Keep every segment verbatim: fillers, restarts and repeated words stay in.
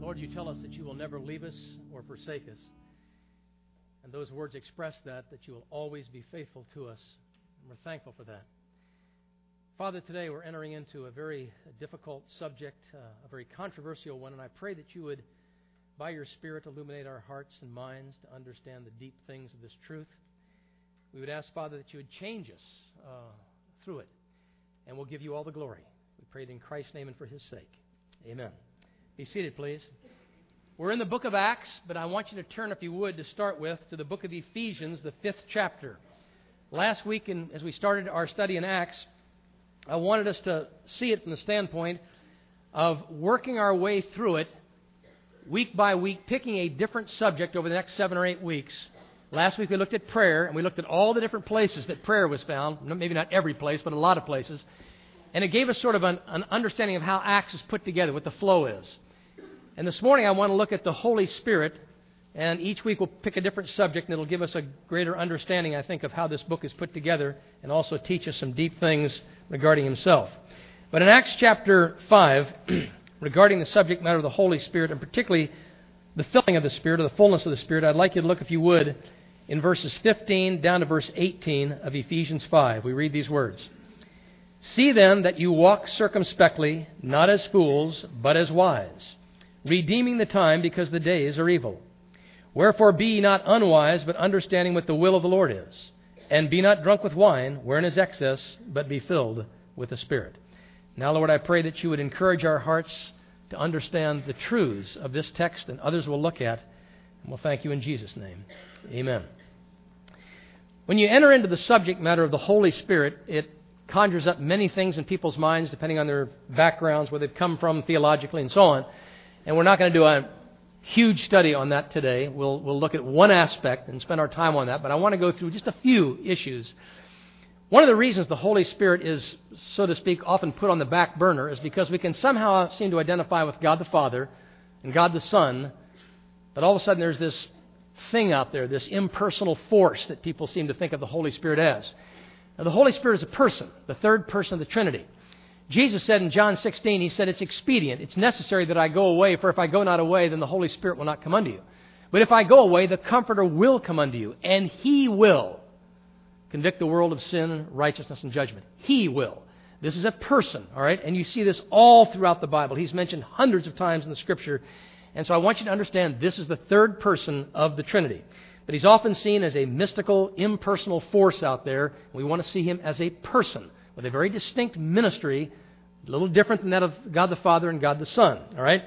Lord, you tell us that you will never leave us or forsake us. And those words express that, that you will always be faithful to us. And we're thankful for that. Father, today we're entering into a very difficult subject, uh, a very controversial one, and I pray that you would, by your Spirit, illuminate our hearts and minds to understand the deep things of this truth. We would ask, Father, that you would change us uh, through it, and we'll give you all the glory. We pray it in Christ's name and for His sake. Amen. Be seated, please. We're in the book of Acts, but I want you to turn, if you would, to start with, to the book of Ephesians, the fifth chapter. Last week, in, as we started our study in Acts, I wanted us to see it from the standpoint of working our way through it week by week, picking a different subject over the next seven or eight weeks. Last week we looked at prayer, and we looked at all the different places that prayer was found. Maybe not every place, but a lot of places. And it gave us sort of an, an understanding of how Acts is put together, what the flow is. And this morning I want to look at the Holy Spirit, and each week we'll pick a different subject, and it'll give us a greater understanding, I think, of how this book is put together, and also teach us some deep things regarding Himself. But in Acts chapter five, regarding the subject matter of the Holy Spirit, and particularly the filling of the Spirit, or the fullness of the Spirit, I'd like you to look, if you would, in verses fifteen down to verse eighteen of Ephesians five. We read these words. See then that you walk circumspectly, not as fools, but as wise, redeeming the time, because the days are evil. Wherefore be ye not unwise, but understanding what the will of the Lord is. And be not drunk with wine, wherein is excess, but be filled with the Spirit. Now, Lord, I pray that you would encourage our hearts to understand the truths of this text and others we'll look at. And we'll thank you in Jesus' name. Amen. When you enter into the subject matter of the Holy Spirit, it conjures up many things in people's minds, depending on their backgrounds, where they've come from theologically and so on. And we're not going to do a huge study on that today. We'll we'll look at one aspect and spend our time on that, but I want to go through just a few issues. One of the reasons the Holy Spirit is, so to speak, often put on the back burner is because we can somehow seem to identify with God the Father and God the Son, but all of a sudden there's this thing out there, this impersonal force that people seem to think of the Holy Spirit as. Now, the Holy Spirit is a person, the third person of the Trinity. Jesus said in John sixteen, He said, it's expedient, it's necessary that I go away, for if I go not away, then the Holy Spirit will not come unto you. But if I go away, the Comforter will come unto you, and He will convict the world of sin, righteousness, and judgment. He will. This is a person, all right? And you see this all throughout the Bible. He's mentioned hundreds of times in the Scripture. And so I want you to understand this is the third person of the Trinity. But He's often seen as a mystical, impersonal force out there. We want to see Him as a person with a very distinct ministry, a little different than that of God the Father and God the Son, all right?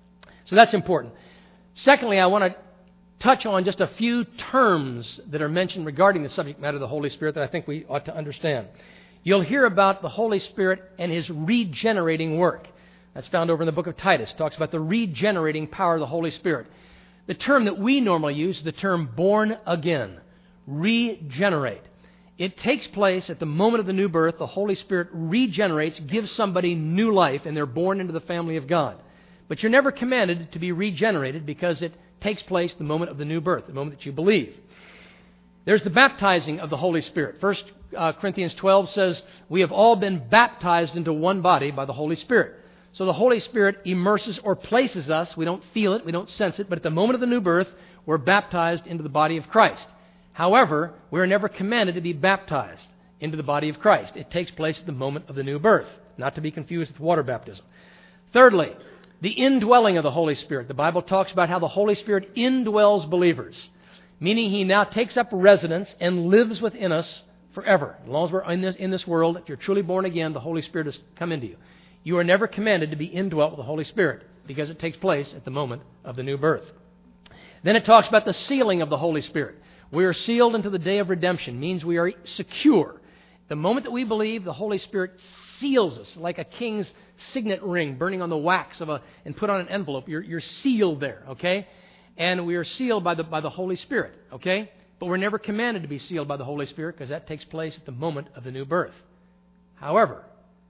So that's important. Secondly, I want to touch on just a few terms that are mentioned regarding the subject matter of the Holy Spirit that I think we ought to understand. You'll hear about the Holy Spirit and His regenerating work. That's found over in the book of Titus. It talks about the regenerating power of the Holy Spirit. The term that we normally use is the term born again, regenerate. It takes place at the moment of the new birth. The Holy Spirit regenerates, gives somebody new life, and they're born into the family of God. But you're never commanded to be regenerated because it takes place the moment of the new birth, the moment that you believe. There's the baptizing of the Holy Spirit. First uh, Corinthians twelve says, we have all been baptized into one body by the Holy Spirit. So the Holy Spirit immerses or places us. We don't feel it, we don't sense it, but at the moment of the new birth, we're baptized into the body of Christ. However, we're never commanded to be baptized into the body of Christ. It takes place at the moment of the new birth, not to be confused with water baptism. Thirdly, the indwelling of the Holy Spirit. The Bible talks about how the Holy Spirit indwells believers, meaning He now takes up residence and lives within us forever. As long as we're in this, in this world, if you're truly born again, the Holy Spirit has come into you. You are never commanded to be indwelt with the Holy Spirit because it takes place at the moment of the new birth. Then it talks about the sealing of the Holy Spirit. We are sealed until the day of redemption, means we are secure. The moment that we believe, the Holy Spirit seals us like a king's signet ring burning on the wax of a and put on an envelope. You're, you're sealed there, okay? And we are sealed by the by the Holy Spirit, okay? But we're never commanded to be sealed by the Holy Spirit because that takes place at the moment of the new birth. However,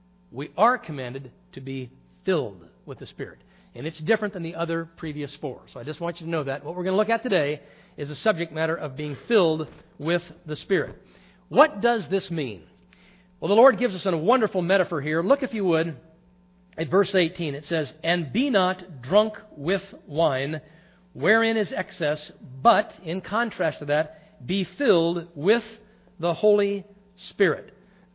we are commanded to be filled with the Spirit. And it's different than the other previous four. So I just want you to know that. What we're going to look at today is the subject matter of being filled with the Spirit. What does this mean? Well, the Lord gives us a wonderful metaphor here. Look, if you would, at verse eighteen, it says, "And be not drunk with wine, wherein is excess, but," in contrast to that, "be filled with the Holy Spirit."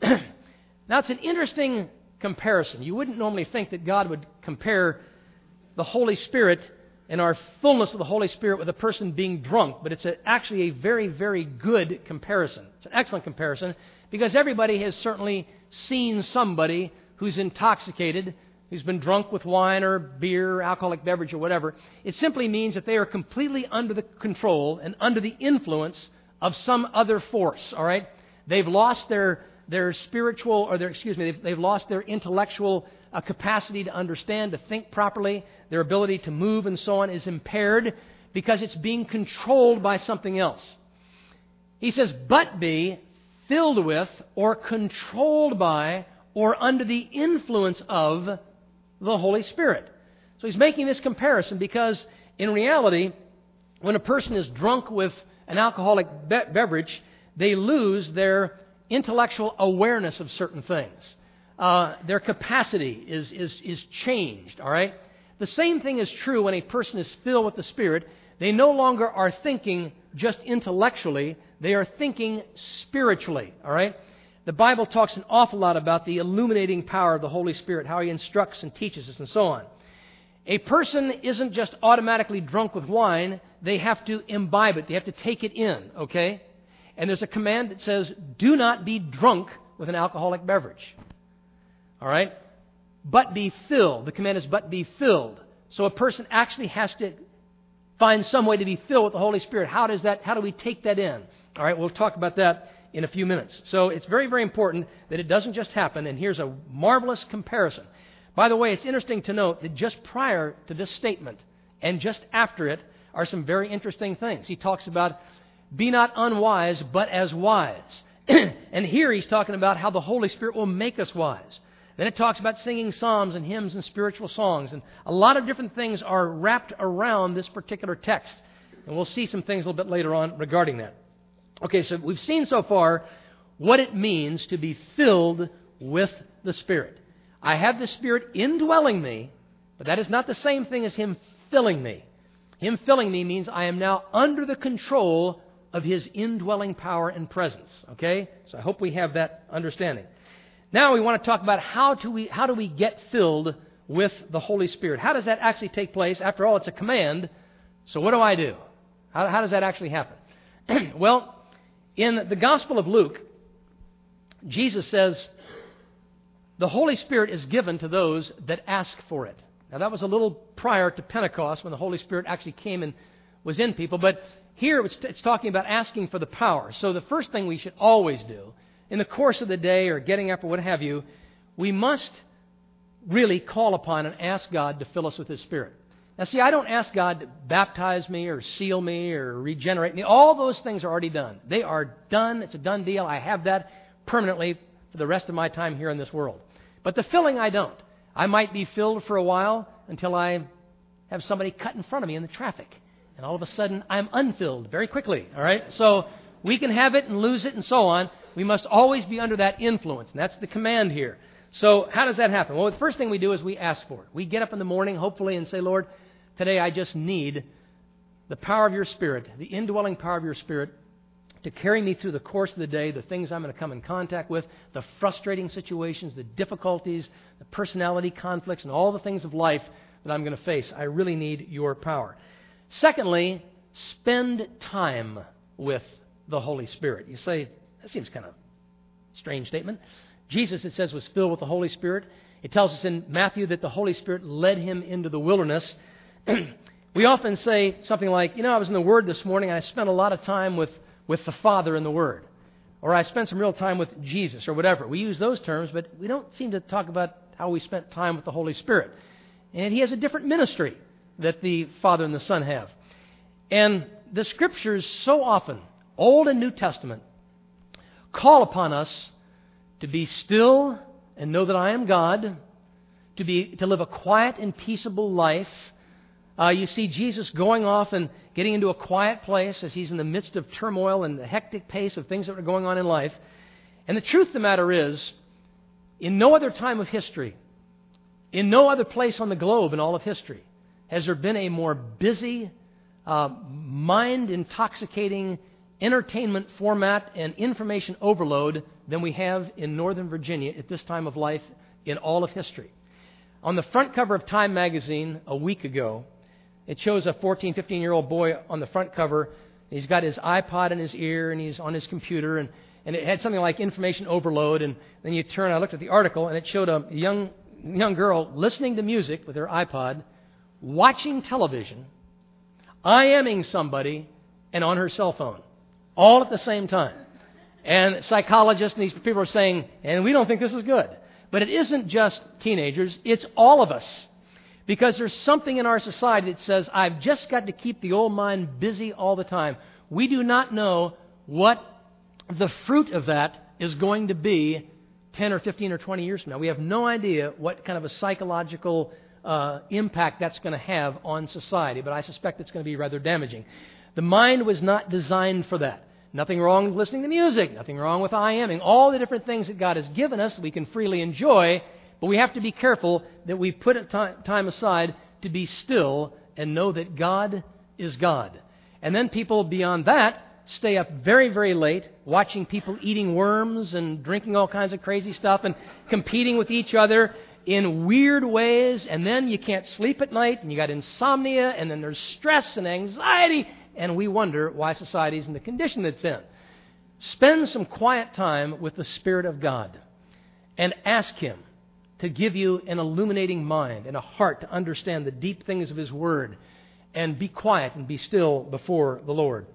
Now, it's an interesting comparison. You wouldn't normally think that God would compare the Holy Spirit and our fullness of the Holy Spirit with a person being drunk, but it's a, actually a very, very good comparison. It's an excellent comparison because everybody has certainly seen somebody who's intoxicated, who's been drunk with wine or beer, or alcoholic beverage or whatever. It simply means that they are completely under the control and under the influence of some other force, all right? They've lost their their spiritual, or their, excuse me, they've, they've lost their intellectual uh, capacity to understand, to think properly. Their ability to move and so on is impaired because it's being controlled by something else. He says, "But be filled with, or controlled by, or under the influence of the Holy Spirit." So he's making this comparison because in reality, when a person is drunk with an alcoholic be- beverage, they lose their intellectual awareness of certain things. Uh, their capacity is, is, is changed, all right? The same thing is true when a person is filled with the Spirit. They no longer are thinking just intellectually. They are thinking spiritually, all right? The Bible talks an awful lot about the illuminating power of the Holy Spirit, how He instructs and teaches us and so on. A person isn't just automatically drunk with wine. They have to imbibe it. They have to take it in, okay? And there's a command that says, do not be drunk with an alcoholic beverage. All right? But be filled. The command is but be filled. So a person actually has to find some way to be filled with the Holy Spirit. How does that, how do we take that in? All right, we'll talk about that in a few minutes. So it's very, very important that it doesn't just happen. And here's a marvelous comparison. By the way, it's interesting to note that just prior to this statement and just after it are some very interesting things. He talks about, be not unwise, but as wise. And here he's talking about how the Holy Spirit will make us wise. Then it talks about singing psalms and hymns and spiritual songs. And a lot of different things are wrapped around this particular text. And we'll see some things a little bit later on regarding that. Okay, so we've seen so far what it means to be filled with the Spirit. I have the Spirit indwelling me, but that is not the same thing as Him filling me. Him filling me means I am now under the control of His indwelling power and presence. Okay? So I hope we have that understanding. Now we want to talk about how do we how do we get filled with the Holy Spirit? How does that actually take place? After all, it's a command. So what do I do? How, how does that actually happen? Well, in the Gospel of Luke, Jesus says, the Holy Spirit is given to those that ask for it. Now that was a little prior to Pentecost when the Holy Spirit actually came and was in people. But here it's, it's talking about asking for the power. So the first thing we should always do in the course of the day or getting up or what have you, we must really call upon and ask God to fill us with His Spirit. Now see, I don't ask God to baptize me or seal me or regenerate me. All those things are already done. They are done. It's a done deal. I have that permanently for the rest of my time here in this world. But the filling, I don't. I might be filled for a while until I have somebody cut in front of me in the traffic. And all of a sudden, I'm unfilled very quickly. All right? So we can have it and lose it and so on. We must always be under that influence. And that's the command here. So how does that happen? Well, the first thing we do is we ask for it. We get up in the morning, hopefully, and say, Lord, today I just need the power of your Spirit, the indwelling power of your Spirit, to carry me through the course of the day, the things I'm going to come in contact with, the frustrating situations, the difficulties, the personality conflicts, and all the things of life that I'm going to face. I really need your power. Secondly, spend time with the Holy Spirit. You say, that seems kind of a strange statement. Jesus, it says, was filled with the Holy Spirit. It tells us in Matthew that the Holy Spirit led him into the wilderness. We often say something like, you know, I was in the Word this morning and I spent a lot of time with with the Father in the Word. Or I spent some real time with Jesus or whatever. We use those terms, but we don't seem to talk about how we spent time with the Holy Spirit. And He has a different ministry that the Father and the Son have. And the Scriptures so often, Old and New Testament, call upon us to be still and know that I am God, to be to live a quiet and peaceable life. Uh, you see Jesus going off and getting into a quiet place as He's in the midst of turmoil and the hectic pace of things that are going on in life. And the truth of the matter is, in no other time of history, In no other place on the globe in all of history has there been a more busy, uh, mind-intoxicating entertainment format and information overload than we have in Northern Virginia at this time of life in all of history. On the front cover of Time magazine a week ago, it shows a fourteen, fifteen-year-old boy on the front cover. He's got his iPod in his ear and he's on his computer, and, and it had something like information overload. And then you turn, I looked at the article, and it showed a young young girl listening to music with her iPod, watching television, IMing somebody, and on her cell phone, all at the same time. And psychologists and these people are saying, and we don't think this is good. But it isn't just teenagers, it's all of us. Because there's something in our society that says, I've just got to keep the old mind busy all the time. We do not know what the fruit of that is going to be ten or fifteen or twenty years from now. We have no idea what kind of a psychological uh, impact that's going to have on society, but I suspect it's going to be rather damaging. The mind was not designed for that. Nothing wrong with listening to music, nothing wrong with IMing, all the different things that God has given us that we can freely enjoy, but we have to be careful that we put time aside to be still and know that God is God. And then people beyond that stay up very, very late watching people eating worms and drinking all kinds of crazy stuff and competing with each other in weird ways, and then you can't sleep at night, and you got insomnia, and then there's stress and anxiety, and we wonder why society is in the condition that it's in. Spend some quiet time with the Spirit of God and ask Him to give you an illuminating mind and a heart to understand the deep things of His Word, and be quiet and be still before the Lord.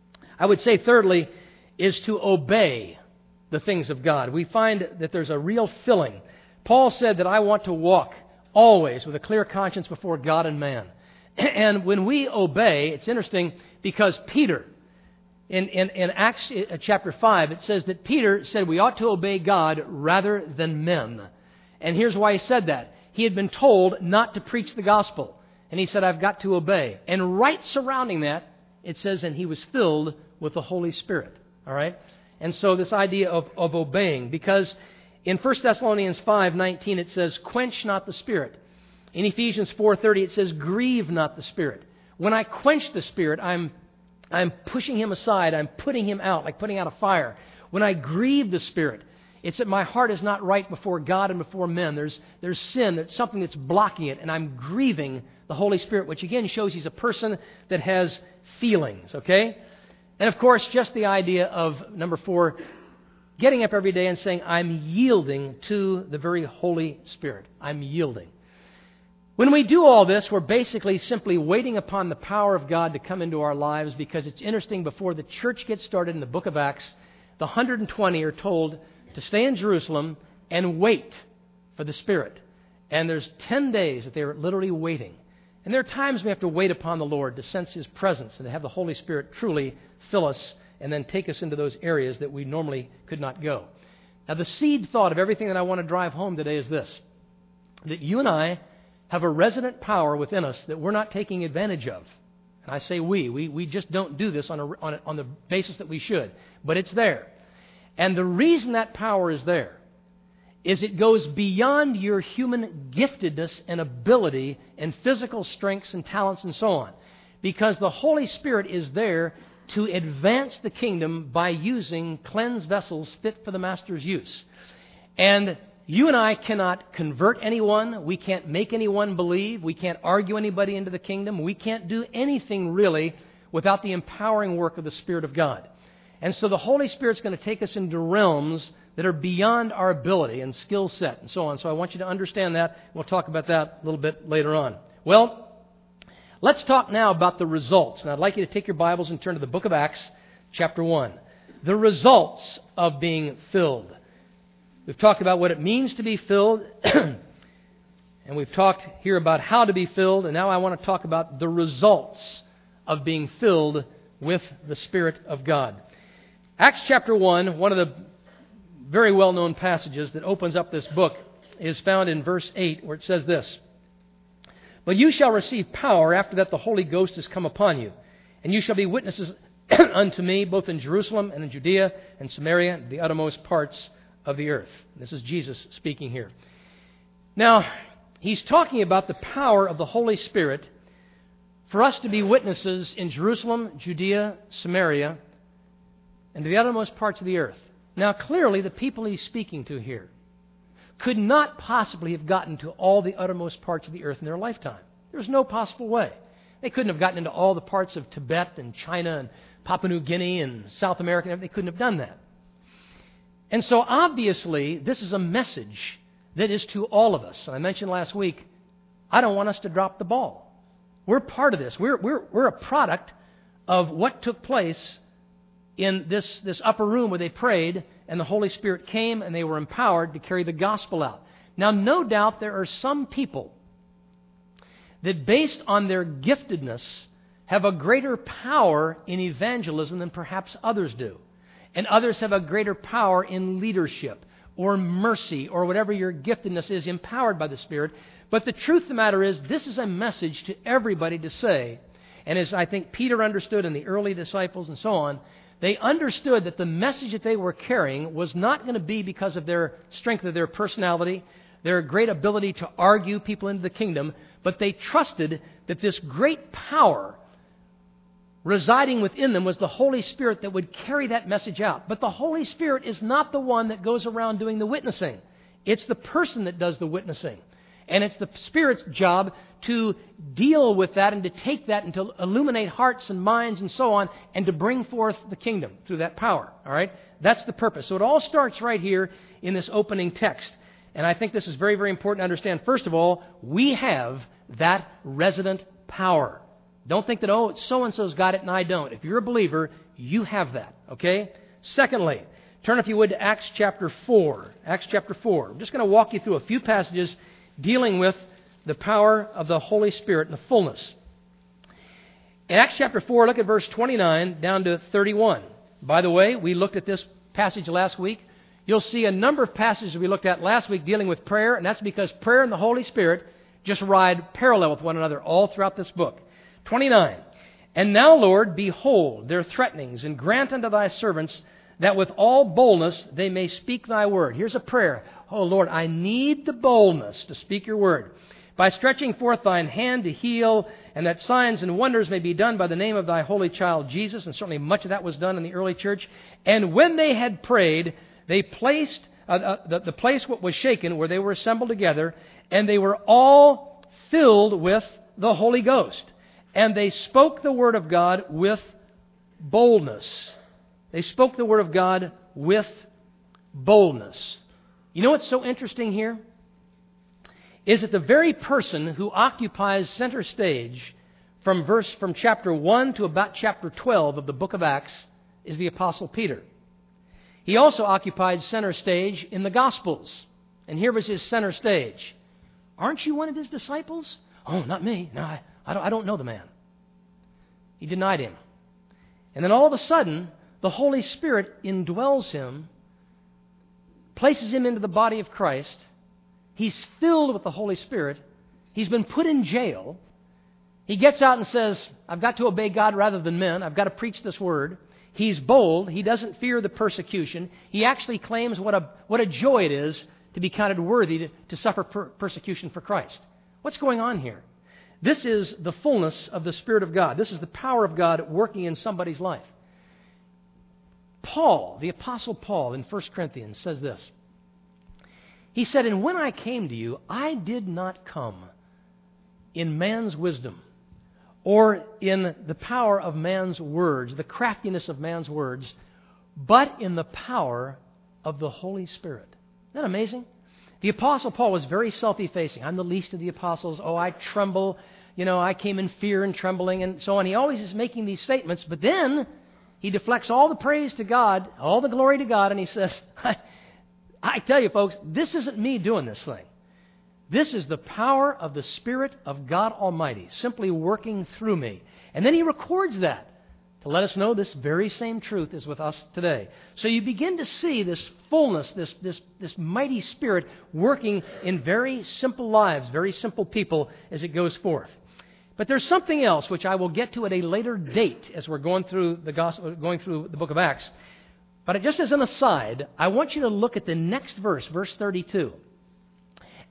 I would say, thirdly, is to obey the things of God. We find that there's a real filling. Paul said that I want to walk always with a clear conscience before God and man. And when we obey, it's interesting because Peter, in, in, in Acts chapter five, it says that Peter said we ought to obey God rather than men. And here's why he said that. He had been told not to preach the gospel. And he said, I've got to obey. And right surrounding that, it says, and he was filled with the Holy Spirit. All right? And so this idea of, of obeying, because in First Thessalonians five nineteen, it says, quench not the Spirit. In Ephesians four thirty, it says, grieve not the Spirit. When I quench the Spirit, I'm, I'm pushing Him aside. I'm putting Him out, like putting out a fire. When I grieve the Spirit, it's that my heart is not right before God and before men. There's, there's sin, there's something that's blocking it, and I'm grieving the Holy Spirit, which again shows He's a person that has feelings, okay? And of course, just the idea of, number four, getting up every day and saying, I'm yielding to the very Holy Spirit. I'm yielding. When we do all this, we're basically simply waiting upon the power of God to come into our lives, because it's interesting, before the church gets started in the book of Acts, the one hundred twenty are told to stay in Jerusalem and wait for the Spirit. And there's ten days that they're literally waiting. And there are times we have to wait upon the Lord to sense His presence and to have the Holy Spirit truly fill us and then take us into those areas that we normally could not go. Now, the seed thought of everything that I want to drive home today is this: that you and I have a resident power within us that we're not taking advantage of. And I say we. We, we just don't do this on, a, on, a, on the basis that we should. But it's there. And the reason that power is there is it goes beyond your human giftedness and ability and physical strengths and talents and so on. Because the Holy Spirit is there to advance the kingdom by using cleansed vessels fit for the Master's use. And you and I cannot convert anyone. We can't make anyone believe. We can't argue anybody into the kingdom. We can't do anything really without the empowering work of the Spirit of God. And so the Holy Spirit's going to take us into realms that are beyond our ability and skill set and so on. So I want you to understand that. We'll talk about that a little bit later on. Well, let's talk now about the results. And I'd like you to take your Bibles and turn to the book of Acts, chapter one. The results of being filled. We've talked about what it means to be filled, and we've talked here about how to be filled, and now I want to talk about the results of being filled with the Spirit of God. Acts chapter one, one of the very well-known passages that opens up this book, is found in verse eight, where it says this: But you shall receive power after that the Holy Ghost has come upon you, and you shall be witnesses unto me, both in Jerusalem and in Judea and Samaria, and the uttermost parts of the earth. This is Jesus speaking here. Now, he's talking about the power of the Holy Spirit for us to be witnesses in Jerusalem, Judea, Samaria, and to the uttermost parts of the earth. Now, clearly, the people he's speaking to here could not possibly have gotten to all the uttermost parts of the earth in their lifetime. There's no possible way. They couldn't have gotten into all the parts of Tibet and China and Papua New Guinea and South America. They couldn't have done that. And so, obviously, this is a message that is to all of us. And I mentioned last week, I don't want us to drop the ball. We're part of this. We're, we're, we're a product of what took place in this, this upper room where they prayed and the Holy Spirit came and they were empowered to carry the gospel out. Now, no doubt there are some people that, based on their giftedness, have a greater power in evangelism than perhaps others do. And others have a greater power in leadership or mercy or whatever your giftedness is, empowered by the Spirit. But the truth of the matter is, this is a message to everybody to say. And as I think Peter understood and the early disciples and so on, they understood that the message that they were carrying was not going to be because of their strength of their personality, their great ability to argue people into the kingdom, but they trusted that this great power residing within them was the Holy Spirit that would carry that message out. But the Holy Spirit is not the one that goes around doing the witnessing. It's the person that does the witnessing. And it's the Spirit's job to deal with that and to take that and to illuminate hearts and minds and so on and to bring forth the kingdom through that power. All right? That's the purpose. So it all starts right here in this opening text. And I think this is very, very important to understand. First of all, we have that resident power. Don't think that, oh, so-and-so's got it and I don't. If you're a believer, you have that. Okay? Secondly, turn, if you would, to Acts chapter four. Acts chapter four. I'm just going to walk you through a few passages dealing with the power of the Holy Spirit and the fullness. In Acts chapter four, look at verse twenty-nine down to thirty-one. By the way, we looked at this passage last week. You'll see a number of passages we looked at last week dealing with prayer, and that's because prayer and the Holy Spirit just ride parallel with one another all throughout this book. twenty-nine. And now, Lord, behold their threatenings, and grant unto thy servants that with all boldness they may speak thy word. Here's a prayer. Oh, Lord, I need the boldness to speak your word. By stretching forth thine hand to heal, and that signs and wonders may be done by the name of thy holy child Jesus. And certainly much of that was done in the early church. And when they had prayed, they placed uh, uh, the, the place what was shaken, where they were assembled together, and they were all filled with the Holy Ghost. And they spoke the word of God with boldness. They spoke the word of God with boldness. You know what's so interesting here? Is that the very person who occupies center stage from verse from chapter one to about chapter twelve of the book of Acts is the Apostle Peter. He also occupied center stage in the Gospels. And here was his center stage. Aren't you one of his disciples? Oh, not me. No, I, I, don't, I don't know the man. He denied him. And then all of a sudden, the Holy Spirit indwells him, places him into the body of Christ. He's filled with the Holy Spirit. He's been put in jail. He gets out and says, I've got to obey God rather than men. I've got to preach this word. He's bold. He doesn't fear the persecution. He actually claims what a what a joy it is to be counted worthy to, to suffer per- persecution for Christ. What's going on here? This is the fullness of the Spirit of God. This is the power of God working in somebody's life. Paul, the Apostle Paul in First Corinthians says this. He said, and when I came to you, I did not come in man's wisdom or in the power of man's words, the craftiness of man's words, but in the power of the Holy Spirit. Isn't that amazing? The Apostle Paul was very self-effacing. I'm the least of the apostles. Oh, I tremble. You know, I came in fear and trembling and so on. He always is making these statements, but then he deflects all the praise to God, all the glory to God, and he says, I, I tell you, folks, this isn't me doing this thing. This is the power of the Spirit of God Almighty simply working through me. And then he records that to let us know this very same truth is with us today. So you begin to see this fullness, this, this, this mighty Spirit working in very simple lives, very simple people as it goes forth. But there's something else which I will get to at a later date as we're going through the gospel, going through the book of Acts. But just as an aside, I want you to look at the next verse, verse thirty-two.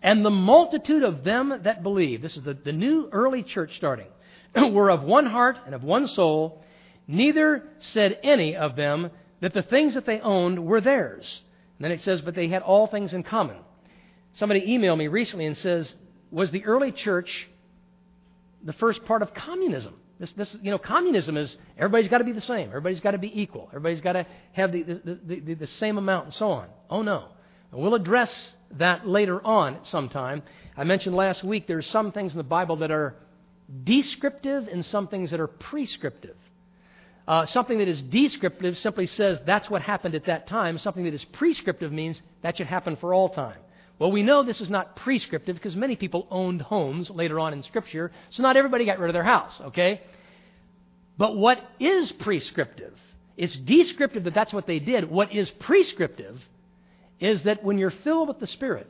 And the multitude of them that believed, this is the, the new early church starting, were of one heart and of one soul. Neither said any of them that the things that they owned were theirs. And then it says, but they had all things in common. Somebody emailed me recently and says, was the early church the first part of communism? This, this, you know, communism is everybody's got to be the same. Everybody's got to be equal. Everybody's got to have the, the, the, the, the same amount and so on. Oh, no. And we'll address that later on at some time. I mentioned last week there's some things in the Bible that are descriptive and some things that are prescriptive. Uh, something that is descriptive simply says that's what happened at that time. Something that is prescriptive means that should happen for all time. Well, we know this is not prescriptive because many people owned homes later on in Scripture, so not everybody got rid of their house, okay? But what is prescriptive? It's descriptive that that's what they did. What is prescriptive is that when you're filled with the Spirit,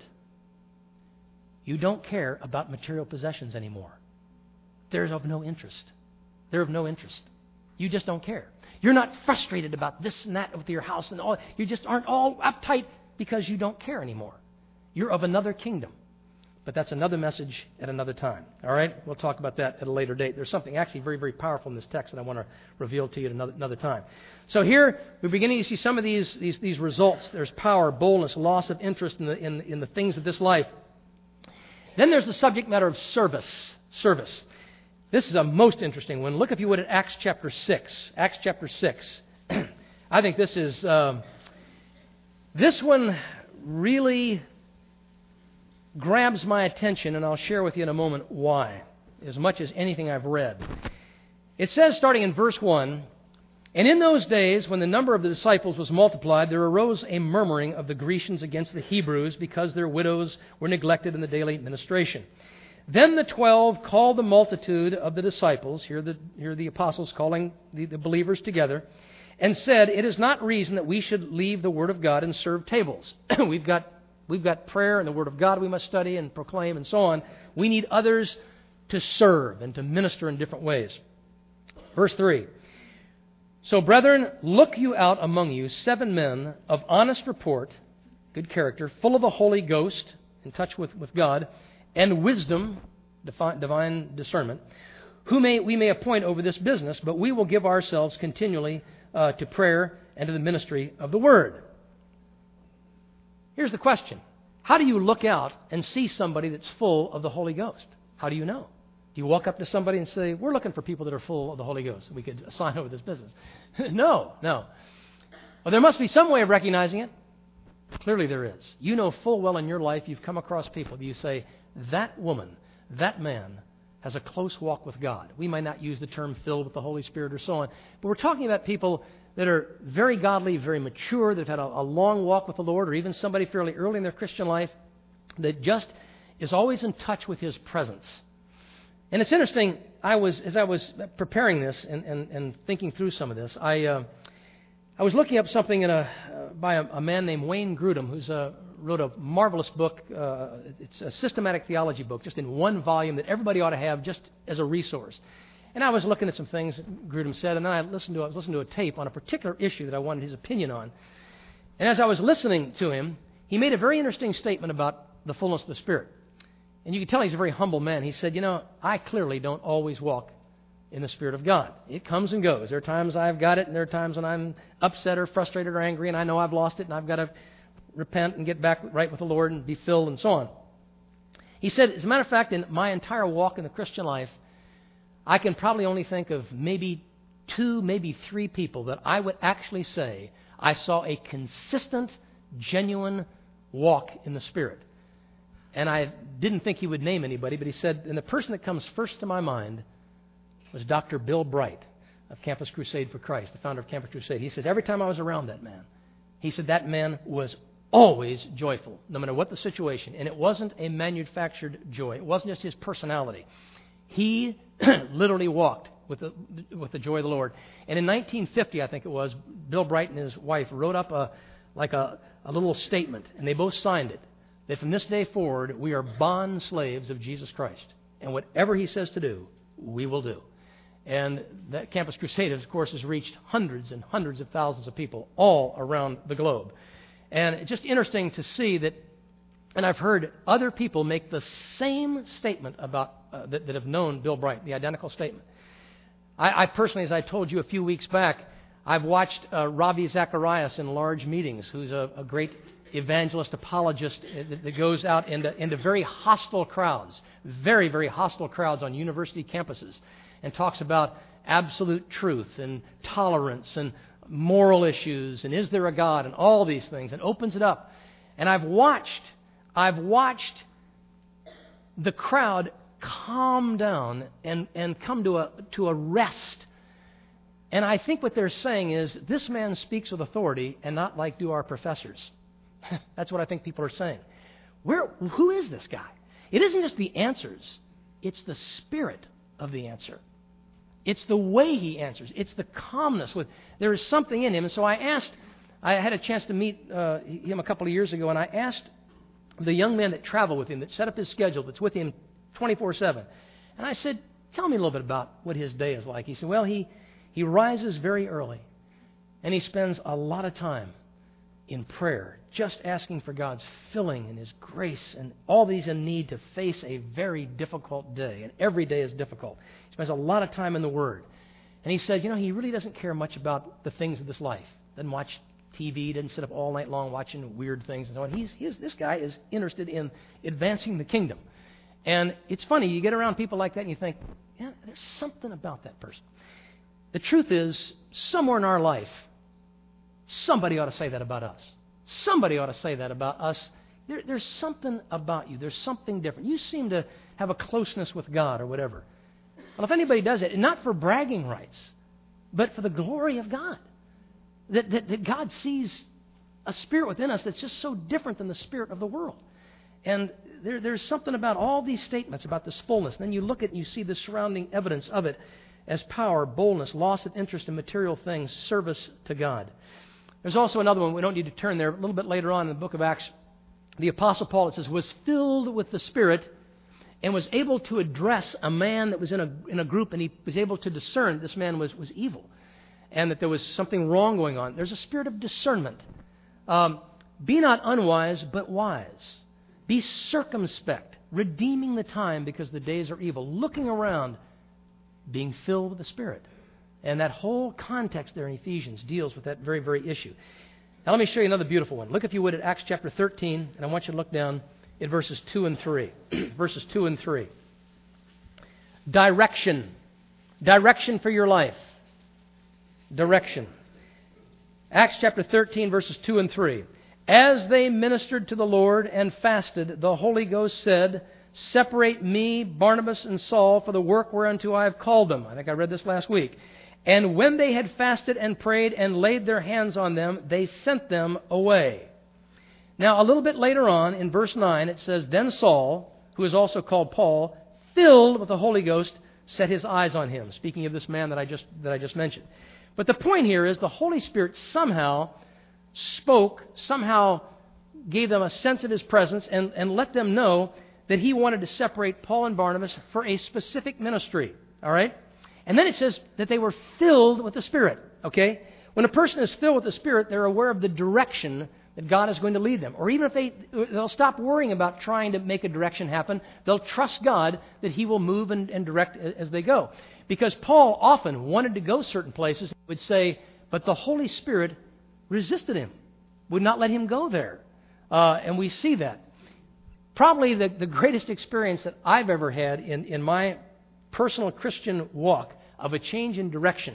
you don't care about material possessions anymore. They're of no interest. They're of no interest. You just don't care. You're not frustrated about this and that with your house and all. You just aren't all uptight because you don't care anymore. You're of another kingdom. But that's another message at another time. All right? We'll talk about that at a later date. There's something actually very, very powerful in this text that I want to reveal to you at another, another time. So here, we're beginning to see some of these, these, these results. There's power, boldness, loss of interest in the, in, in the things of this life. Then there's the subject matter of service. Service. This is a most interesting one. Look, if you would, at Acts chapter six. Acts chapter six. I think this is... Uh, this one really grabs my attention, and I'll share with you in a moment why, as much as anything I've read. It says, starting in verse one, "And in those days, when the number of the disciples was multiplied, there arose a murmuring of the Grecians against the Hebrews, because their widows were neglected in the daily ministration. Then the twelve called the multitude of the disciples," here are the, here are the apostles calling the, the believers together, "and said, It is not reason that we should leave the word of God and serve tables." We've got We've got prayer and the Word of God we must study and proclaim and so on. We need others to serve and to minister in different ways. Verse three. "So, brethren, look you out among you seven men of honest report," good character, "full of the Holy Ghost," in touch with, with God, "and wisdom," divine, divine discernment, "who may we may appoint over this business, but we will give ourselves continually uh, to prayer and to the ministry of the Word." Here's the question. How do you look out and see somebody that's full of the Holy Ghost? How do you know? Do you walk up to somebody and say, "We're looking for people that are full of the Holy Ghost. We could assign over this business"? No, no. Well, there must be some way of recognizing it. Clearly there is. You know full well in your life you've come across people that you say, that woman, that man has a close walk with God. We might not use the term filled with the Holy Spirit or so on, but we're talking about people that are very godly, very mature, that have had a, a long walk with the Lord, or even somebody fairly early in their Christian life that just is always in touch with His presence. And it's interesting, I was as I was preparing this and, and, and thinking through some of this, I uh, I was looking up something in a, uh, by a, a man named Wayne Grudem, who's uh, wrote a marvelous book. Uh, it's a systematic theology book, just in one volume that everybody ought to have just as a resource. And I was looking at some things that Grudem said, and then I listened to I was listening to a tape on a particular issue that I wanted his opinion on. And as I was listening to him, he made a very interesting statement about the fullness of the Spirit. And you can tell he's a very humble man. He said, you know, I clearly don't always walk in the Spirit of God. It comes and goes. There are times I've got it, and there are times when I'm upset or frustrated or angry, and I know I've lost it, and I've got to repent and get back right with the Lord and be filled and so on. He said, as a matter of fact, in my entire walk in the Christian life, I can probably only think of maybe two, maybe three people that I would actually say I saw a consistent, genuine walk in the Spirit. And I didn't think he would name anybody, but he said, and the person that comes first to my mind was Doctor Bill Bright of Campus Crusade for Christ, the founder of Campus Crusade. He said, every time I was around that man, he said that man was always joyful, no matter what the situation. And it wasn't a manufactured joy. It wasn't just his personality. He literally walked with the, with the joy of the Lord. And in nineteen fifty, I think it was, Bill Bright and his wife wrote up a like a, a little statement, and they both signed it, that from this day forward, we are bond slaves of Jesus Christ. And whatever He says to do, we will do. And that Campus Crusade, of course, has reached hundreds and hundreds of thousands of people all around the globe. And it's just interesting to see that And I've heard other people make the same statement about uh, that, that have known Bill Bright, the identical statement. I, I personally, as I told you a few weeks back, I've watched uh, Ravi Zacharias in large meetings, who's a, a great evangelist, apologist that, that goes out into, into very hostile crowds, very, very hostile crowds on university campuses, and talks about absolute truth and tolerance and moral issues and is there a God and all these things, and opens it up. And I've watched, I've watched the crowd calm down and, and come to a to a rest. And I think what they're saying is, this man speaks with authority and not like do our professors. That's what I think people are saying. Where, who is this guy? It isn't just the answers. It's the spirit of the answer. It's the way he answers. It's the calmness. With there is something in him. And so I asked, I had a chance to meet uh, him a couple of years ago, and I asked the young men that travel with him, that set up his schedule, that's with him twenty-four seven. And I said, tell me a little bit about what his day is like. He said, well, he, he rises very early, and he spends a lot of time in prayer, just asking for God's filling and His grace and all these in need to face a very difficult day. And every day is difficult. He spends a lot of time in the Word. And he said, you know, he really doesn't care much about the things of this life. Doesn't watch T V, doesn't sit up all night long watching weird things and so on. He's, he's, this guy is interested in advancing the kingdom. And it's funny, you get around people like that and you think, yeah, there's something about that person. The truth is, somewhere in our life, somebody ought to say that about us. Somebody ought to say that about us. There, there's something about you. There's something different. You seem to have a closeness with God or whatever. Well, if anybody does it, not for bragging rights, but for the glory of God, that, that, that God sees a spirit within us that's just so different than the spirit of the world. And there, there's something about all these statements about this fullness. Then you look at it and you see the surrounding evidence of it as power, boldness, loss of interest in material things, service to God. There's also another one. We don't need to turn there. A little bit later on in the book of Acts, the Apostle Paul, it says, was filled with the Spirit and was able to address a man that was in a in a group, and he was able to discern this man was, was evil and that there was something wrong going on. There's a spirit of discernment. Um, be not unwise, but wise. Be circumspect, redeeming the time because the days are evil. Looking around, being filled with the Spirit. And that whole context there in Ephesians deals with that very, very issue. Now let me show you another beautiful one. Look, if you would, at Acts chapter thirteen, and I want you to look down at verses two and three. Verses two and three. Direction. Direction for your life. Direction. Acts chapter thirteen, verses two and three. As they ministered to the Lord and fasted, the Holy Ghost said, separate me, Barnabas and Saul, for the work whereunto I have called them. I think I read this last week. And when they had fasted and prayed and laid their hands on them, they sent them away. Now, a little bit later on, in verse nine, it says, then Saul, who is also called Paul, filled with the Holy Ghost, set his eyes on him. Speaking of this man that I just that I just mentioned. But the point here is the Holy Spirit somehow spoke, somehow gave them a sense of His presence and, and let them know that He wanted to separate Paul and Barnabas for a specific ministry. All right? And then it says that they were filled with the Spirit. Okay? When a person is filled with the Spirit, they're aware of the direction that God is going to lead them. Or even if they, they'll stop worrying about trying to make a direction happen. They'll trust God that He will move and, and direct as they go. Because Paul often wanted to go certain places. He would say, but the Holy Spirit resisted him, would not let him go there. Uh, and we see that. Probably the, the greatest experience that I've ever had in, in my personal Christian walk of a change in direction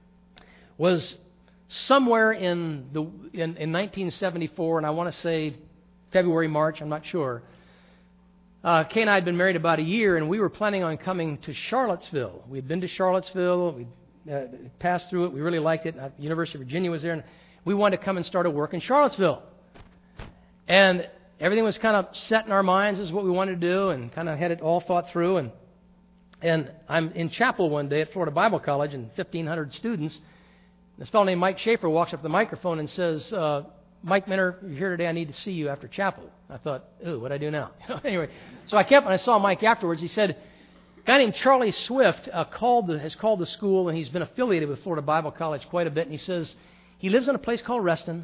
was somewhere in the in, in nineteen seventy-four, and I want to say February, March, I'm not sure. Uh, Kay and I had been married about a year, and we were planning on coming to Charlottesville. We'd been to Charlottesville. We uh, passed through it. We really liked it. Uh, University of Virginia was there, and we wanted to come and start a work in Charlottesville. And everything was kind of set in our minds as what we wanted to do, and kind of had it all thought through. And and I'm in chapel one day at Florida Bible College, and fifteen hundred students. This fellow named Mike Schaefer walks up to the microphone and says, uh, Mike Minner, you're here today. I need to see you after chapel. I thought, ooh, what do I do now? Anyway, so I kept, and I saw Mike afterwards. He said, a guy named Charlie Swift uh, called the, has called the school, and he's been affiliated with Florida Bible College quite a bit. And he says he lives in a place called Reston,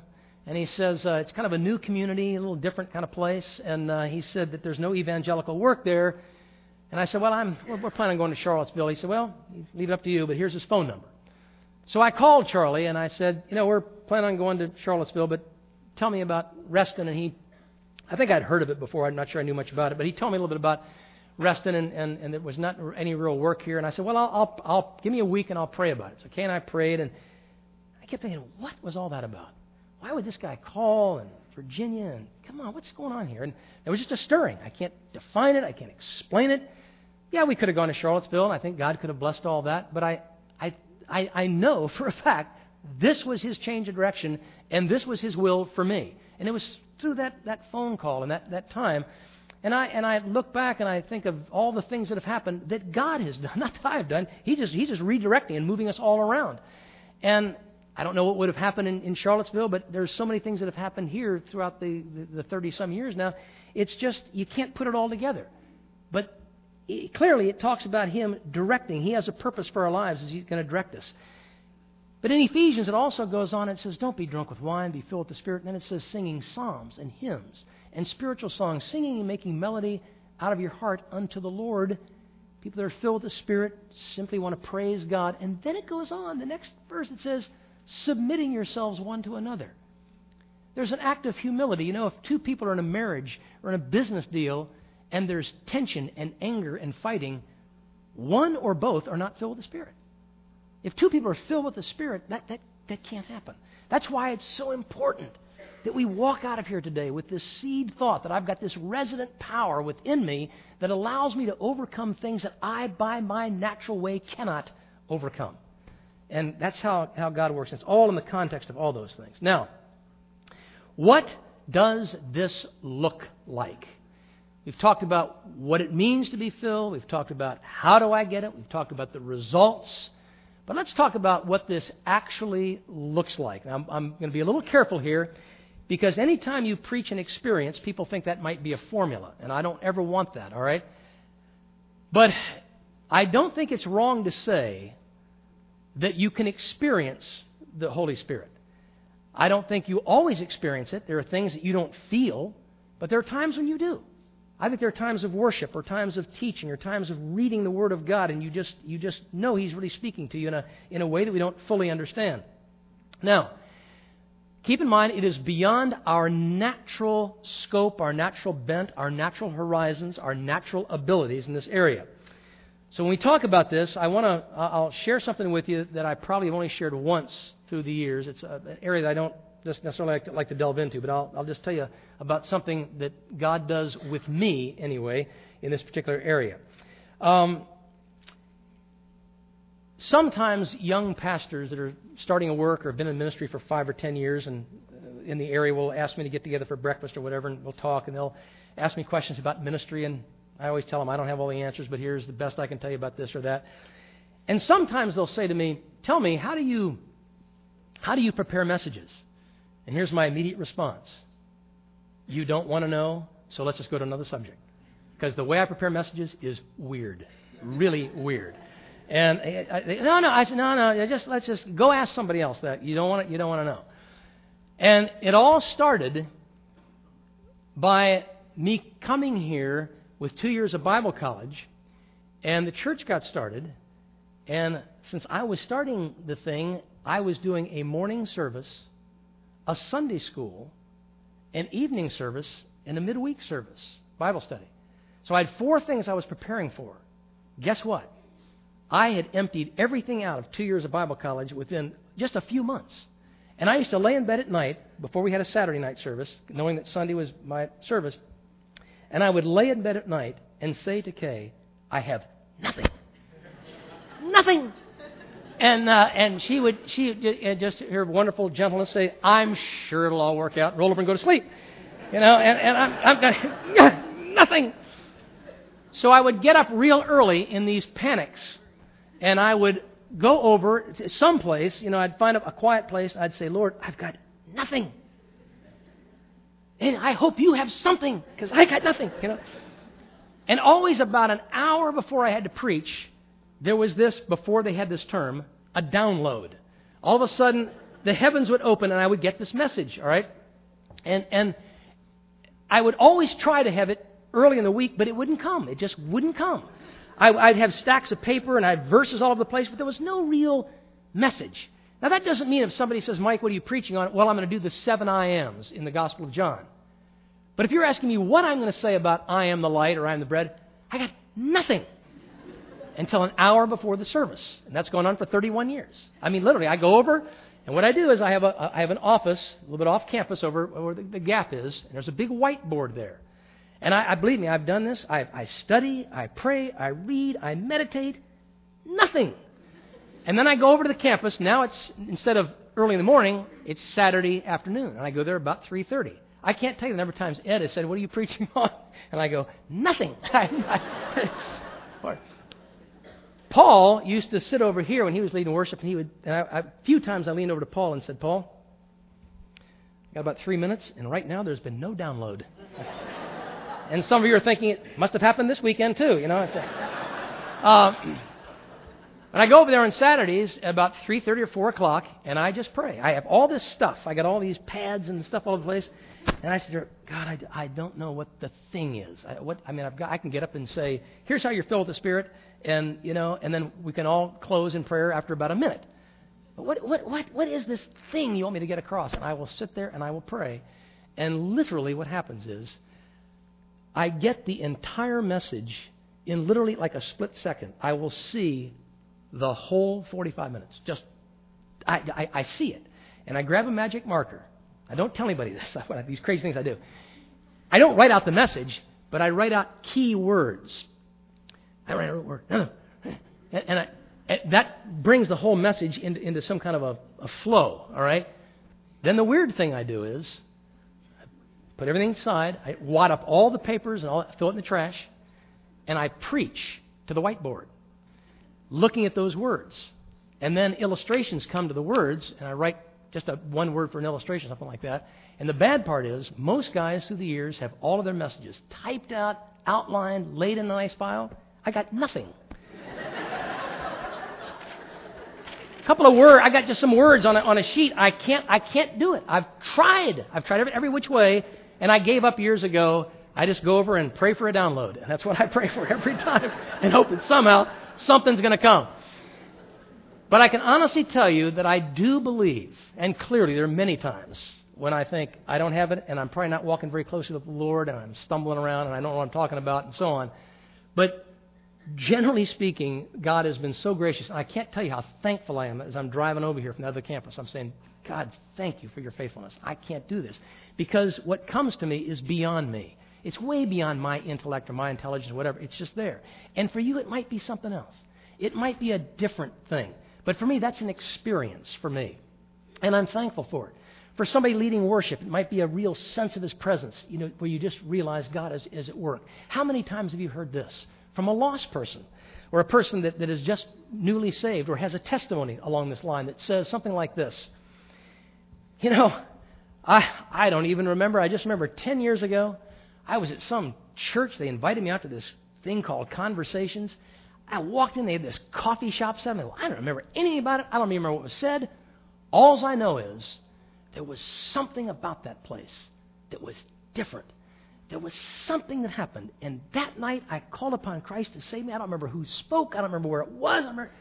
And he says uh, it's kind of a new community, a little different kind of place. And uh, he said that there's no evangelical work there. And I said, well, I'm we're, we're planning on going to Charlottesville. He said, well, leave it up to you, but here's his phone number. So I called Charlie and I said, you know, we're planning on going to Charlottesville, but tell me about Reston. And he, I think I'd heard of it before. I'm not sure I knew much about it, but he told me a little bit about Reston, and, and, and there was not any real work here. And I said, well, I'll, I'll, I'll give me a week and I'll pray about it. So Kay and I prayed, and I kept thinking, what was all that about? Why would this guy call, and Virginia, and come on, what's going on here? And it was just a stirring. I can't define it. I can't explain it. Yeah, we could have gone to Charlottesville, and I think God could have blessed all that. But I, I, I, I know for a fact this was His change of direction, and this was His will for me. And it was through that, that phone call and that, that time. And I and I look back and I think of all the things that have happened that God has done, not that I have done. He just He's just redirecting and moving us all around. And I don't know what would have happened in, in Charlottesville, but there's so many things that have happened here throughout the, the, the thirty-some years now. It's just, you can't put it all together. But it, clearly it talks about Him directing. He has a purpose for our lives as He's going to direct us. But in Ephesians it also goes on and says, don't be drunk with wine, be filled with the Spirit. And then it says singing psalms and hymns and spiritual songs, singing and making melody out of your heart unto the Lord. People that are filled with the Spirit simply want to praise God. And then it goes on, the next verse it says, submitting yourselves one to another. There's an act of humility. You know, if two people are in a marriage or in a business deal and there's tension and anger and fighting, one or both are not filled with the Spirit. If two people are filled with the Spirit, that, that, that can't happen. That's why it's so important that we walk out of here today with this seed thought that I've got this resident power within me that allows me to overcome things that I, by my natural way, cannot overcome. And that's how, how God works. It's all in the context of all those things. Now, what does this look like? We've talked about what it means to be filled. We've talked about how do I get it. We've talked about the results. But let's talk about what this actually looks like. Now, I'm, I'm going to be a little careful here because anytime you preach an experience, people think that might be a formula. And I don't ever want that, all right? But I don't think it's wrong to say that you can experience the Holy Spirit. I don't think you always experience it. There are things that you don't feel, but there are times when you do. I think there are times of worship or times of teaching or times of reading the Word of God, and you just you just know He's really speaking to you in a in a way that we don't fully understand. Now, keep in mind, it is beyond our natural scope, our natural bent, our natural horizons, our natural abilities in this area. So when we talk about this, I want to I'll share something with you that I probably have only shared once through the years. It's a, an area that I don't just necessarily like to, like to delve into, but I'll, I'll just tell you about something that God does with me anyway in this particular area. Um, sometimes young pastors that are starting a work or have been in ministry for five or ten years and in the area will ask me to get together for breakfast or whatever, and we'll talk, and they'll ask me questions about ministry, and I always tell them I don't have all the answers, but here's the best I can tell you about this or that. And sometimes they'll say to me, tell me, how do you how do you prepare messages? And here's my immediate response. You don't want to know, so let's just go to another subject. Because the way I prepare messages is weird, really weird. And I, I, no, no, I said, no, no, just let's just go ask somebody else that. You don't want to, you don't want to know. And it all started by me coming here with two years of Bible college, and the church got started. And since I was starting the thing, I was doing a morning service, a Sunday school, an evening service, and a midweek service, Bible study. So I had four things I was preparing for. Guess what? I had emptied everything out of two years of Bible college within just a few months. And I used to lay in bed at night, before we had a Saturday night service, knowing that Sunday was my service, and I would lay in bed at night and say to Kay, I have nothing. Nothing. And uh, and she would she just her wonderful gentleness say, I'm sure it'll all work out, and roll over and go to sleep. You know, and, and I'm, I'm going, nothing. So I would get up real early in these panics, and I would go over to someplace, you know, I'd find a quiet place, I'd say, Lord, I've got nothing. And I hope you have something, because I got nothing, you know. And always about an hour before I had to preach, there was this, before they had this term, a download. All of a sudden, the heavens would open and I would get this message, all right? And and I would always try to have it early in the week, but it wouldn't come. It just wouldn't come. I, I'd have stacks of paper and I had verses all over the place, but there was no real message. Now, that doesn't mean if somebody says, Mike, what are you preaching on? Well, I'm going to do the seven I ams in the Gospel of John. But if you're asking me what I'm going to say about I am the light or I am the bread, I got nothing until an hour before the service. And that's going on for thirty-one years. I mean, literally, I go over, and what I do is I have a I have an office a little bit off campus over where the, the gap is, and there's a big whiteboard there. And I, I believe me, I've done this. I, I study, I pray, I read, I meditate. Nothing. And then I go over to the campus. Now it's, instead of early in the morning, it's Saturday afternoon. And I go there about three thirty. I can't tell you the number of times Ed has said, what are you preaching on? And I go, nothing. Paul used to sit over here when he was leading worship, and he would, and I, I, a few times I leaned over to Paul and said, Paul, got about three minutes, and right now there's been no download. And some of you are thinking it must have happened this weekend too, you know. It's a, uh, and I go over there on Saturdays at about three thirty or four o'clock, and I just pray. I have all this stuff. I got all these pads and stuff all over the place. And I said, God, I, I don't know what the thing is. I, what, I mean, I've got, I can get up and say, here's how you're filled with the Spirit, and you know, and then we can all close in prayer after about a minute. But what, what, what, what is this thing you want me to get across? And I will sit there and I will pray. And literally what happens is, I get the entire message in literally like a split second. I will see the whole forty-five minutes. Just, I, I, I see it. And I grab a magic marker. I don't tell anybody this. These crazy things I do. I don't write out the message, but I write out key words. I write out a word. And, and, I, and that brings the whole message into, into some kind of a, a flow, all right? Then the weird thing I do is, I put everything aside, I wad up all the papers and all, throw it in the trash, and I preach to the whiteboard, looking at those words. And then illustrations come to the words, and I write just a one word for an illustration, something like that. And the bad part is, most guys through the years have all of their messages typed out, outlined, laid in a nice file. I got nothing. A couple of words. I got just some words on a, on a sheet. I can't. I can't do it. I've tried. I've tried every, every which way, and I gave up years ago. I just go over and pray for a download, and that's what I pray for every time, and hope that somehow something's going to come. But I can honestly tell you that I do believe, and clearly there are many times when I think I don't have it, and I'm probably not walking very closely with the Lord, and I'm stumbling around, and I don't know what I'm talking about, and so on. But generally speaking, God has been so gracious. And I can't tell you how thankful I am as I'm driving over here from the other campus. I'm saying, God, thank you for your faithfulness. I can't do this. Because what comes to me is beyond me. It's way beyond my intellect or my intelligence or whatever. It's just there. And for you, it might be something else. It might be a different thing. But for me, that's an experience for me. And I'm thankful for it. For somebody leading worship, it might be a real sense of His presence, you know, where you just realize God is, is at work. How many times have you heard this from a lost person or a person that, that is just newly saved or has a testimony along this line that says something like this? You know, I I don't even remember. I just remember ten years ago, I was at some church. They invited me out to this thing called Conversations. I walked in. They had this coffee shop set. I don't remember anything about it. I don't remember what was said. All I know is there was something about that place that was different. There was something that happened. And that night, I called upon Christ to save me. I don't remember who spoke. I don't remember where it was. I, remember...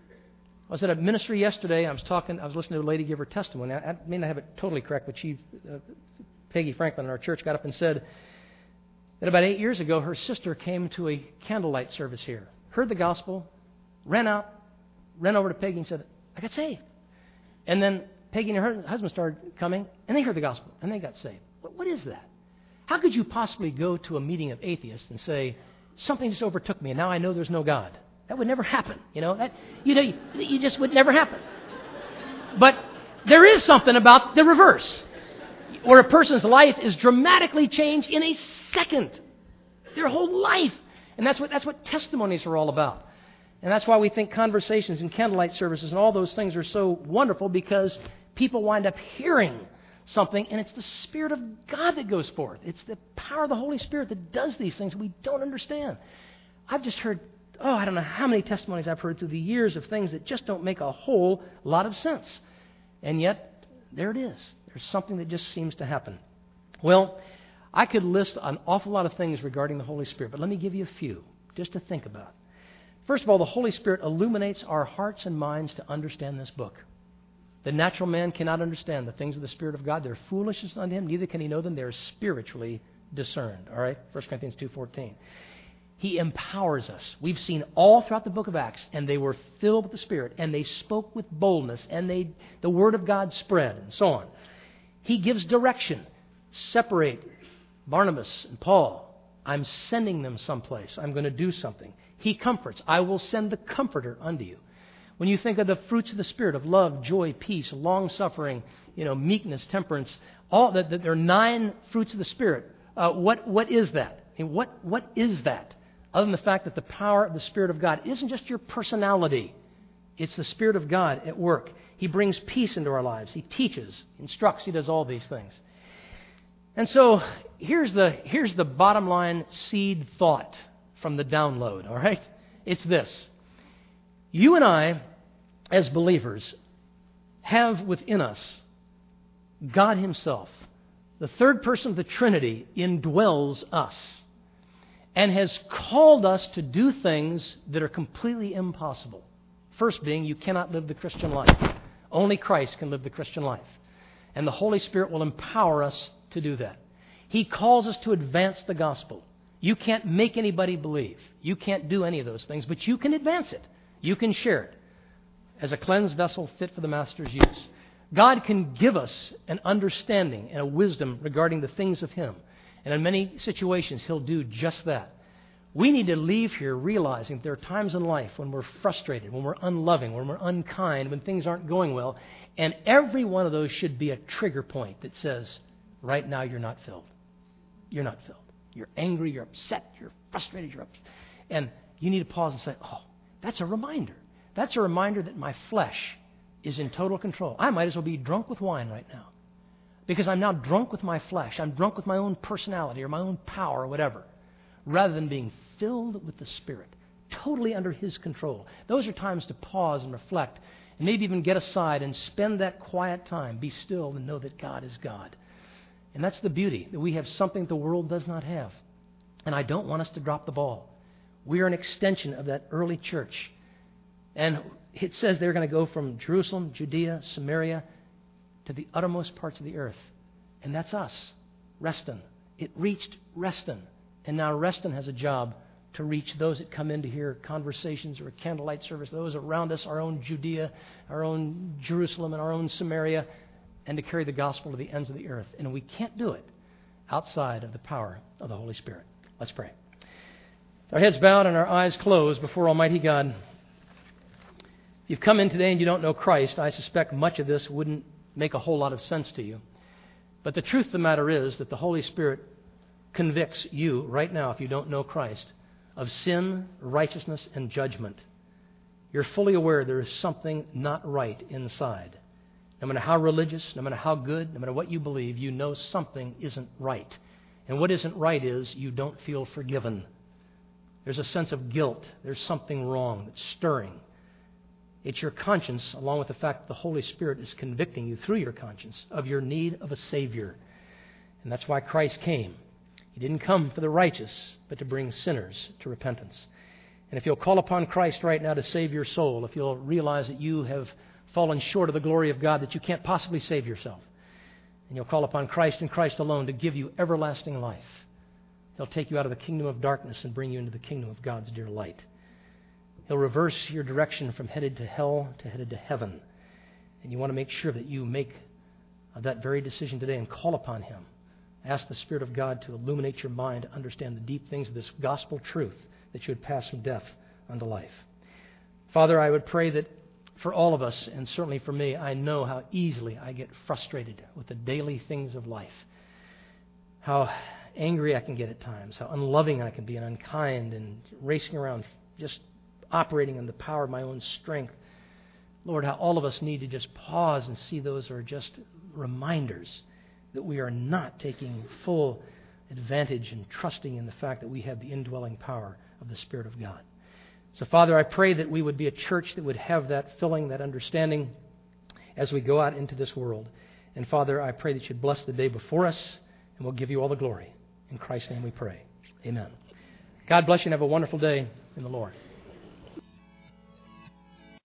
I was at a ministry yesterday. I was talking. I was listening to a lady give her testimony. I, I may not have it totally correct, but she, uh, Peggy Franklin in our church, got up and said that about eight years ago, her sister came to a candlelight service here, heard the gospel, ran out, ran over to Peggy and said, I got saved. And then Peggy and her husband started coming, and they heard the gospel, and they got saved. What, what is that? How could you possibly go to a meeting of atheists and say, something just overtook me, and now I know there's no God? That would never happen. You know, that you know, you, you just would never happen. But there is something about the reverse, where a person's life is dramatically changed in a second. Their whole life. And that's what that's what testimonies are all about. And that's why we think conversations and candlelight services and all those things are so wonderful, because people wind up hearing something, and it's the Spirit of God that goes forth. It's the power of the Holy Spirit that does these things we don't understand. I've just heard, oh, I don't know how many testimonies I've heard through the years of things that just don't make a whole lot of sense. And yet, there it is. There's something that just seems to happen. Well, I could list an awful lot of things regarding the Holy Spirit, but let me give you a few just to think about. First of all, the Holy Spirit illuminates our hearts and minds to understand this book. The natural man cannot understand the things of the Spirit of God. They're foolishness unto him, neither can he know them. They're spiritually discerned. All right? First Corinthians two fourteen. He empowers us. We've seen all throughout the book of Acts, and they were filled with the Spirit, and they spoke with boldness, and they the Word of God spread, and so on. He gives direction. Separate Barnabas and Paul. I'm sending them someplace. I'm going to do something. He comforts. I will send the Comforter unto you. When you think of the fruits of the Spirit of love, joy, peace, long-suffering, you know, meekness, temperance, all that, that there are nine fruits of the Spirit. Uh, what what is that? I mean, what what is that? Other than the fact that the power of the Spirit of God isn't just your personality. It's the Spirit of God at work. He brings peace into our lives. He teaches, instructs. He does all these things. And so here's the here's the bottom line seed thought from the download, all right? It's this. You and I, as believers, have within us God Himself. The third person of the Trinity indwells us and has called us to do things that are completely impossible. First being, you cannot live the Christian life. Only Christ can live the Christian life. And the Holy Spirit will empower us to do that. He calls us to advance the gospel. You can't make anybody believe. You can't do any of those things, but you can advance it. You can share it as a cleansed vessel fit for the Master's use. God can give us an understanding and a wisdom regarding the things of Him. And in many situations, He'll do just that. We need to leave here realizing there are times in life when we're frustrated, when we're unloving, when we're unkind, when things aren't going well. And every one of those should be a trigger point that says, right now you're not filled. You're not filled. You're angry, you're upset, you're frustrated, you're upset. And you need to pause and say, oh, that's a reminder. That's a reminder that my flesh is in total control. I might as well be drunk with wine right now because I'm now drunk with my flesh. I'm drunk with my own personality or my own power or whatever, rather than being filled with the Spirit, totally under His control. Those are times to pause and reflect and maybe even get aside and spend that quiet time. Be still and know that God is God. And that's the beauty, that we have something the world does not have. And I don't want us to drop the ball. We are an extension of that early church. And it says they're going to go from Jerusalem, Judea, Samaria, to the uttermost parts of the earth. And that's us, Reston. It reached Reston. And now Reston has a job to reach those that come in to hear conversations or a candlelight service, those around us, our own Judea, our own Jerusalem, and our own Samaria, and to carry the gospel to the ends of the earth. And we can't do it outside of the power of the Holy Spirit. Let's pray. Our heads bowed and our eyes closed before Almighty God. If you've come in today and you don't know Christ, I suspect much of this wouldn't make a whole lot of sense to you. But the truth of the matter is that the Holy Spirit convicts you right now, if you don't know Christ, of sin, righteousness, and judgment. You're fully aware there is something not right inside. No matter how religious, no matter how good, no matter what you believe, you know something isn't right. And what isn't right is you don't feel forgiven. There's a sense of guilt. There's something wrong that's stirring. It's your conscience, along with the fact that the Holy Spirit is convicting you through your conscience of your need of a Savior. And that's why Christ came. He didn't come for the righteous, but to bring sinners to repentance. And if you'll call upon Christ right now to save your soul, if you'll realize that you have fallen short of the glory of God, that you can't possibly save yourself, and you'll call upon Christ and Christ alone to give you everlasting life, He'll take you out of the kingdom of darkness and bring you into the kingdom of God's dear light. He'll reverse your direction from headed to hell to headed to heaven. And you want to make sure that you make that very decision today and call upon Him. Ask the Spirit of God to illuminate your mind to understand the deep things of this gospel truth, that you would pass from death unto life. Father, I would pray that for all of us, and certainly for me, I know how easily I get frustrated with the daily things of life. How angry I can get at times, how unloving I can be and unkind and racing around just operating in the power of my own strength. Lord, how all of us need to just pause and see those are just reminders that we are not taking full advantage and trusting in the fact that we have the indwelling power of the Spirit of God. So, Father, I pray that we would be a church that would have that filling, that understanding, as we go out into this world. And Father, I pray that you'd bless the day before us, and we'll give you all the glory. In Christ's name we pray. Amen. God bless you and have a wonderful day in the Lord.